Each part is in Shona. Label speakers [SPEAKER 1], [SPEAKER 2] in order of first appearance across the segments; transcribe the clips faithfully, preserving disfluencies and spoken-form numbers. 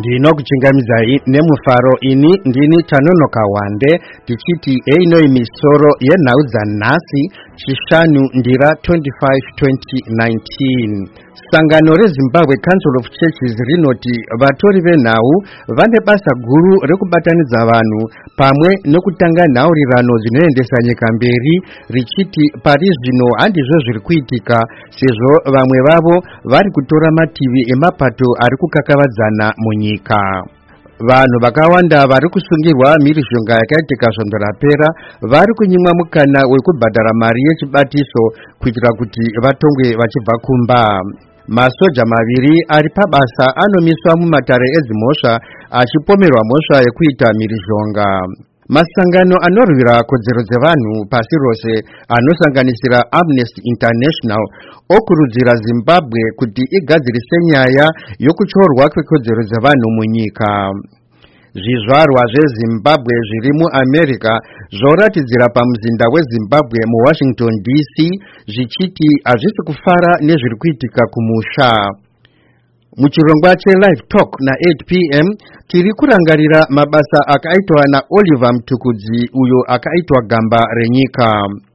[SPEAKER 1] ndino kuchingamizai nemufaro ini ndini Tanono Kawande tichiti eino imisoro yenhauza nhasi chishanu ndira twenty-five twenty nineteen. Sangano reZimbabwe Council of Churches rinoti vatori venhau vane basa guru rekubatanidza vanhu pamwe nekutanga nhaurirano zvinoendesa nyika mberi, richiti pari zvino handizvo zviri kuitika sezvo vamwe vavo vari kutora mativi emapato ari kukakavadzana munyika. Vanhu vakawanda vari kusungirwa mhirizhonga yakaitika svondo rapera vari kunyimwa mukana wekubhadhara mari yechibatiso kuitira kuti vatongwe vachibva kumba. Masoja maviri ari pabasa anomiswa mumatare edzimhosva achipomerwa mhosva yekuita mhirizhonga. Masangano anorwira kodzero dzevanhu pasi rose anosanganisira Amnesty International okurudzira Zimbabwe kuti igadzirise nyaya yokuchorwa kwekodzero dzevanhu munyika. Zvizvarwa zveZimbabwe zviri muAmerica zvoratidzira pamuzinda weZimbabwe muWashington D C zvichiti hazvisi kufara nezviri kuitika kumusha. Muchirongwa cheLive Talk na eight p m tiri kurangarira mabasa akaitwa naOliver Mtukudzi uyo akaitwa gamba renyika.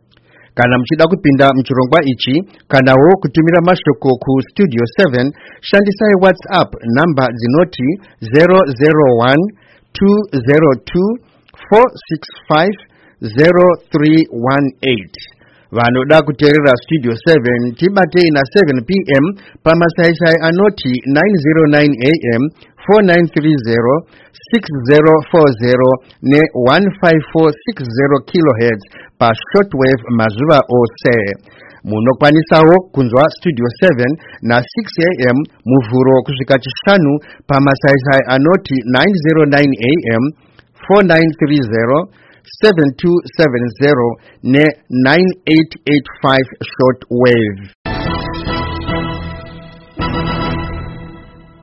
[SPEAKER 1] Kana muchida kupinda muchirongwa ichi kanawo kutumira mashoko ku studio seven shandisai WhatsApp namba dzinoti zero zero one two zero two four six five zero three one eight. Vanoda kuteerera studio seven tibatei na seven p m pamasaisai anoti nine zero nine a m four nine three zero six zero four zero ne one five four six zero kilohertz pa shortwave mazuva ose. Munokwanisawo kunzwa studio seven na six a m muvhuro kusvika chishanu pamasaisai anoti nine zero nine a m four nine three zero seven two seven zero ne nine eight eight five shortwave.